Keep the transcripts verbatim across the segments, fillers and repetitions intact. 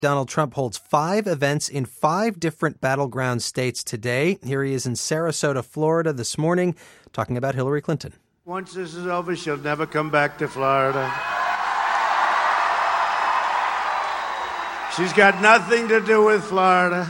Donald Trump holds five events in five different battleground states today. Here he is in Sarasota, Florida this morning, talking about Hillary Clinton. Once this is over, she'll never come back to Florida. She's got nothing to do with Florida.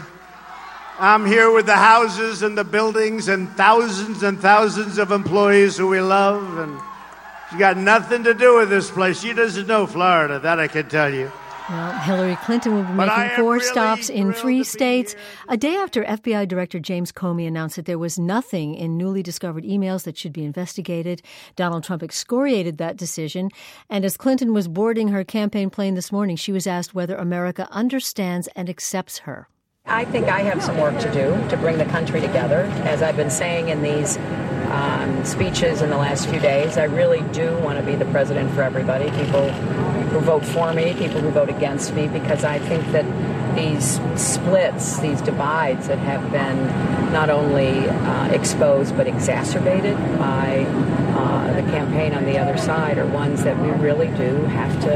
I'm here with the houses and the buildings and thousands and thousands of employees who we love, and she's got nothing to do with this place. She doesn't know Florida, that I can tell you. Well, Hillary Clinton will be But making four really stops in three states. here. A day after F B I Director James Comey announced that there was nothing in newly discovered emails that should be investigated, Donald Trump excoriated that decision. And as Clinton was boarding her campaign plane this morning, she was asked whether America understands and accepts her. I think I have some work to do to bring the country together. As I've been saying in these um, speeches in the last few days, I really do want to be the president for everybody, people who vote for me, people who vote against me, because I think that these splits, these divides that have been not only uh, exposed but exacerbated by uh, the campaign on the other side are ones that we really do have to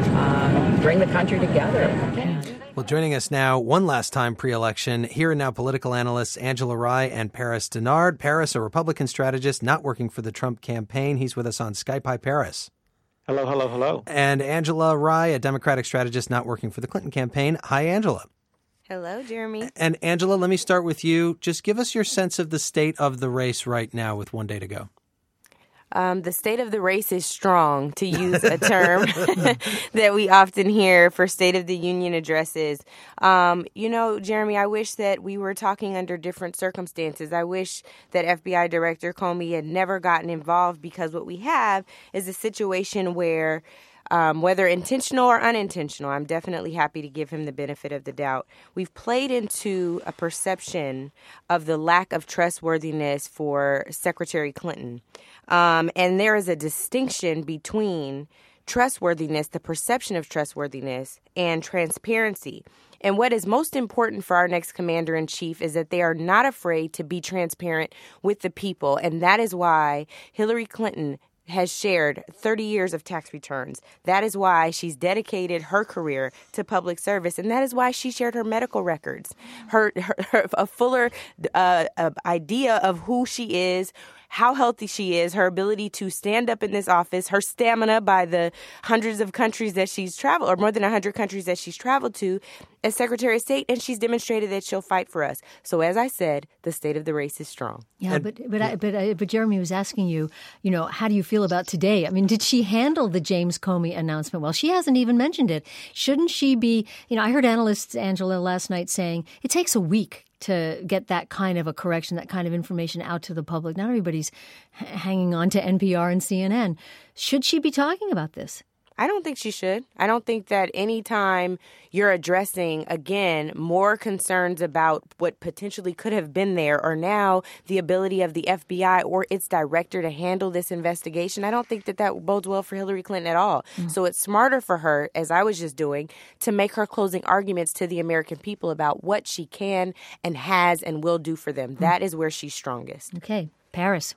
um, bring the country together. Well, joining us now, one last time pre-election, here and now political analysts Angela Rye and Paris Dennard. Paris, a Republican strategist not working for the Trump campaign. He's with us on Skype. Hi, Paris. Hello, hello, hello. And Angela Rye, a Democratic strategist not working for the Clinton campaign. Hi, Angela. Hello, Jeremy. And Angela, let me start with you. Just give us your sense of the state of the race right now with one day to go. Um, the state of the race is strong, to use a term that we often hear for State of the Union addresses. Um, you know, Jeremy, I wish that we were talking under different circumstances. I wish that F B I Director Comey had never gotten involved, because what we have is a situation where Um, whether intentional or unintentional, I'm definitely happy to give him the benefit of the doubt. We've played into a perception of the lack of trustworthiness for Secretary Clinton. Um, and there is a distinction between trustworthiness, the perception of trustworthiness, and transparency. And what is most important for our next commander-in-chief is that they are not afraid to be transparent with the people. And that is why Hillary Clinton has shared thirty years of tax returns. That is why she's dedicated her career to public service, and that is why she shared her medical records, her, her, her a fuller uh, uh, idea of who she is, how healthy she is, her ability to stand up in this office, her stamina by the hundreds of countries that she's traveled, or more than one hundred countries that she's traveled to as Secretary of State, and she's demonstrated that she'll fight for us. So as I said, the state of the race is strong. Yeah, but but I, but I, but Jeremy was asking you, you know, how do you feel about today? I mean, did she handle the James Comey announcement well? She hasn't even mentioned it. Shouldn't she be, you know, I heard analysts, Angela, last night saying it takes a week to get that kind of a correction, that kind of information out to the public. Not everybody's h- hanging on to N P R and C N N. Should she be talking about this? I don't think she should. I don't think that any time you're addressing, again, more concerns about what potentially could have been there, or now the ability of the F B I or its director to handle this investigation, I don't think that that bodes well for Hillary Clinton at all. Mm-hmm. So it's smarter for her, as I was just doing, to make her closing arguments to the American people about what she can and has and will do for them. Mm-hmm. That is where she's strongest. Okay. Paris.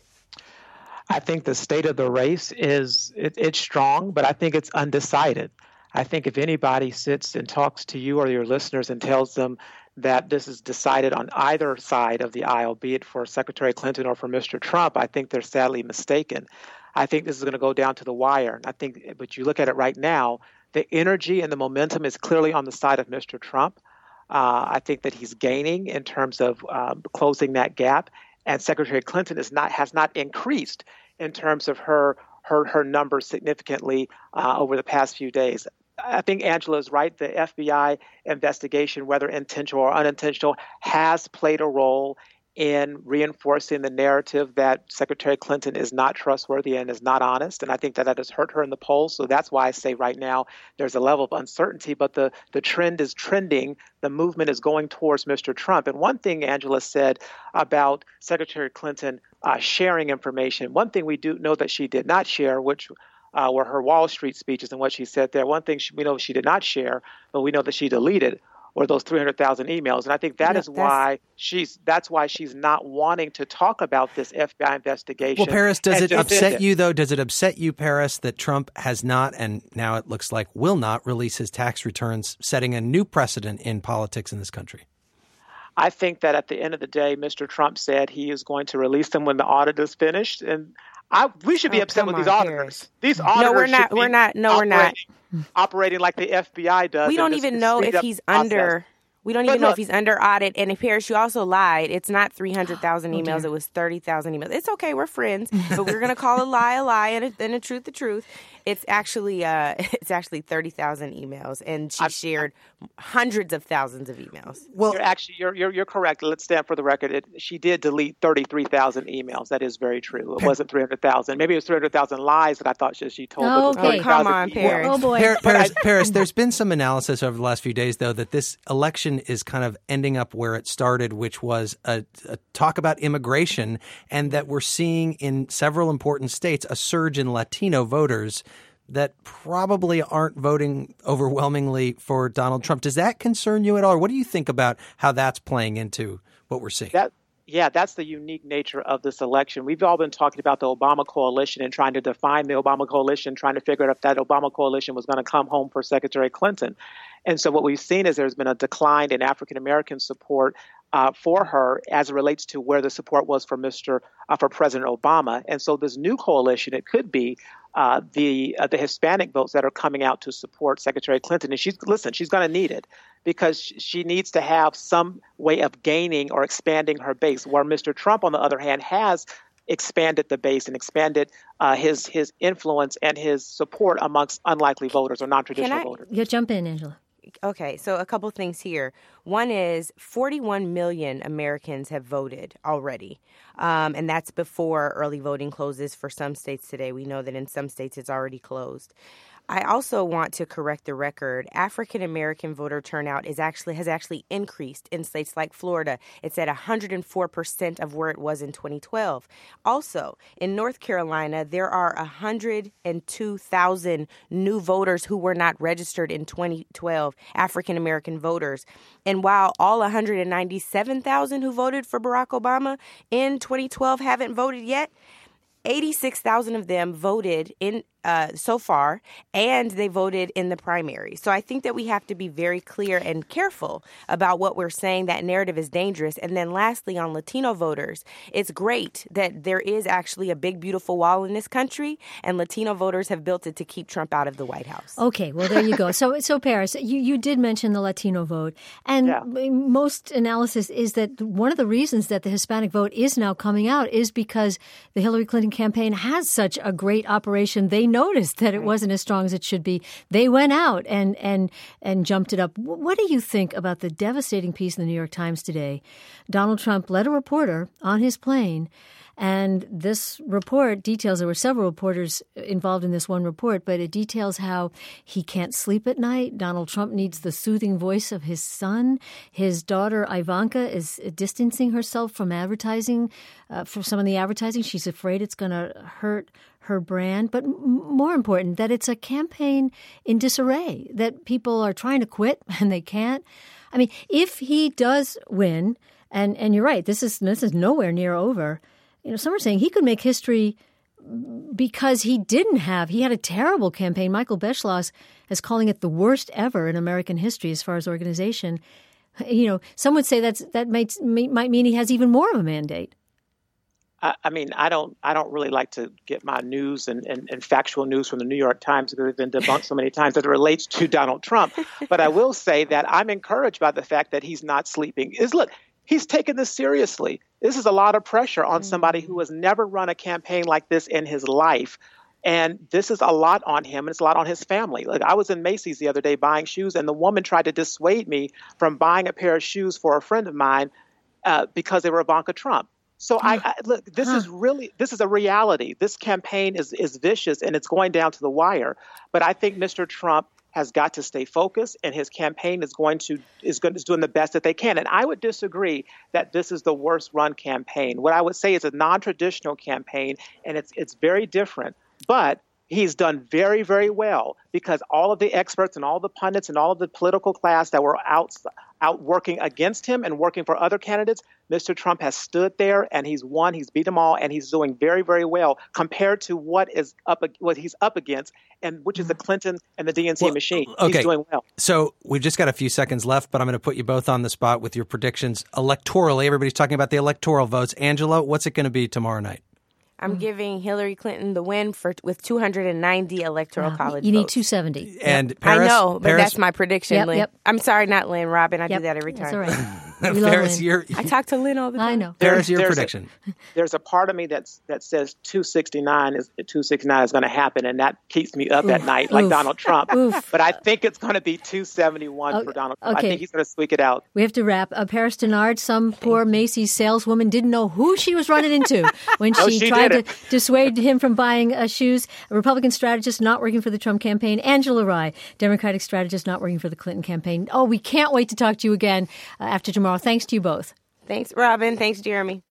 I think the state of the race is it, it's strong, but I think it's undecided. I think if anybody sits and talks to you or your listeners and tells them that this is decided on either side of the aisle, be it for Secretary Clinton or for Mister Trump, I think they're sadly mistaken. I think this is going to go down to the wire. And I think, but you look at it right now, the energy and the momentum is clearly on the side of Mister Trump. Uh, I think that he's gaining in terms of um, closing that gap. And Secretary Clinton is not has not increased in terms of her her her numbers significantly uh, over the past few days. I think Angela is right. The F B I investigation, whether intentional or unintentional, has played a role in reinforcing the narrative that Secretary Clinton is not trustworthy and is not honest. And I think that that has hurt her in the polls. So that's why I say right now there's a level of uncertainty, but the, the trend is trending. The movement is going towards Mister Trump. And one thing Angela said about Secretary Clinton uh, sharing information, one thing we do know that she did not share, which uh, were her Wall Street speeches and what she said there. One thing she, we know she did not share, but we know that she deleted, or those three hundred thousand emails. And I think that No, is why she's that's why she's not wanting to talk about this F B I investigation. Well, Paris, does and it defend upset it. you, though? Does it upset you, Paris, that Trump has not, and now it looks like will not, release his tax returns, setting a new precedent in politics in this country? I think that at the end of the day, Mister Trump said he is going to release them when the audit is finished. And I, we should be Oh, upset come with these on, auditors. Paris. These auditors No, we're not. should be We're not. No, we're not. operating- Operating like the F B I does. We don't and just even know speed if up he's the process. under. We don't But even know look- if he's under audit. And if Paris, you also lied. It's not three hundred thousand Oh, emails. dear. It was thirty thousand emails. It's okay. We're friends. But we're going to call a lie a lie and a, and a truth a truth. It's actually uh, it's actually thirty thousand emails. And she I'm- shared hundreds of thousands of emails. Well, You're actually, you're, you're you're correct. Let's stand for the record. It, she did delete thirty-three thousand emails. That is very true. It wasn't three hundred thousand. Maybe it was three hundred thousand lies that I thought she, she told. but it was Okay. thirty thousand Oh, come on, emails. Paris. Oh, boy. Par- Paris, Paris, there's been some analysis over the last few days, though, that this election is kind of ending up where it started, which was a, a talk about immigration, and that we're seeing in several important states a surge in Latino voters that probably aren't voting overwhelmingly for Donald Trump. Does that concern you at all? Or what do you think about how that's playing into what we're seeing? That, yeah, that's the unique nature of this election. We've all been talking about the Obama coalition and trying to define the Obama coalition, trying to figure out if that Obama coalition was going to come home for Secretary Clinton. And so what we've seen is there's been a decline in African-American support uh, for her as it relates to where the support was for Mister Uh, for President Obama. And so this new coalition, it could be uh, the uh, the Hispanic votes that are coming out to support Secretary Clinton. And she's listen, she's going to need it because she needs to have some way of gaining or expanding her base. Where Mister Trump, on the other hand, has expanded the base and expanded uh, his his influence and his support amongst unlikely voters or non-traditional Can I- voters. Yeah, jump in, Angela. Okay, so a couple things here. One is forty-one million Americans have voted already, um, and that's before early voting closes for some states today. We know that in some states it's already closed. I also want to correct the record. African American voter turnout is actually has actually increased in states like Florida. It's at one hundred four percent of where it was in twenty twelve. Also, in North Carolina, there are one hundred two thousand new voters who were not registered in twenty twelve, African American voters. And while all one hundred ninety-seven thousand who voted for Barack Obama in twenty twelve haven't voted yet, eighty-six thousand of them voted in uh, so far, and they voted in the primary. So I think that we have to be very clear and careful about what we're saying. That narrative is dangerous. And then lastly, on Latino voters, it's great that there is actually a big, beautiful wall in this country, and Latino voters have built it to keep Trump out of the White House. Okay, well, there you go. So, so Paris, you, you did mention the Latino vote, and Yeah. most analysis is that one of the reasons that the Hispanic vote is now coming out is because the Hillary Clinton campaign has such a great operation. They noticed that it wasn't as strong as it should be. They went out and and and jumped it up. What do you think about the devastating piece in the New York Times today? Donald Trump led a reporter on his plane, and this report details, there were several reporters involved in this one report, but it details how he can't sleep at night. Donald Trump needs the soothing voice of his son. His daughter, Ivanka, is distancing herself from advertising, uh, from some of the advertising. She's afraid it's going to hurt her brand. But m- more important, that it's a campaign in disarray, that people are trying to quit and they can't. I mean, if he does win, and, and you're right, this is this is nowhere near over. You know, some are saying he could make history because he didn't have, he had a terrible campaign. Michael Beschloss is calling it the worst ever in American history as far as organization. You know, some would say that's, that might, might mean he has even more of a mandate. I, I mean, I don't, I don't really like to get my news and, and, and factual news from the New York Times because it's been debunked so many times that it relates to Donald Trump. But I will say that I'm encouraged by the fact that he's not sleeping. Is look, he's taken this seriously. This is a lot of pressure on somebody who has never run a campaign like this in his life. And this is a lot on him, and it's a lot on his family. Like, I was in Macy's the other day buying shoes, and the woman tried to dissuade me from buying a pair of shoes for a friend of mine uh, because they were Ivanka Trump. So I, I look, this huh. is really, this is a reality. This campaign is is vicious, and it's going down to the wire. But I think Mister Trump has got to stay focused, and his campaign is going to is going is doing the best that they can. And I would disagree that this is the worst run campaign. What I would say is a non-traditional campaign, and it's it's very different. But he's done very, very well because all of the experts and all the pundits and all of the political class that were out, out working against him and working for other candidates, Mister Trump has stood there and he's won. He's beat them all, and he's doing very, very well compared to what is up, what he's up against, and which is the Clinton and the D N C well, machine. Okay. He's doing well. So we've just got a few seconds left, but I'm going to put you both on the spot with your predictions electorally. Everybody's talking about the electoral votes. Angela, what's it going to be tomorrow night? I'm giving Hillary Clinton the win for with two hundred ninety electoral wow. college You need votes. two seventy. And yep. Paris, I know, but Paris, that's my prediction, yep, Lynn. Yep. I'm sorry, not Lynn. Robin, I yep. do that every time. That's all right. Paris, you're, I talk to Lynn all the time. I know. Paris, your there's prediction. A, there's a part of me that's that says two sixty-nine is two sixty-nine is going to happen, and that keeps me up Oof. at night like Oof. Donald Trump. Oof. But I think it's going to be two seventy-one Oh, for Donald Trump. okay. I think he's going to squeak it out. We have to wrap. Uh, Paris Denard, some poor Macy's saleswoman didn't know who she was running into when No, she, she tried didn't. to dissuade him from buying uh, shoes. A Republican strategist not working for the Trump campaign. Angela Rye, Democratic strategist not working for the Clinton campaign. Oh, we can't wait to talk to you again uh, after tomorrow. Thanks to you both. Thanks, Robin. Thanks, Jeremy.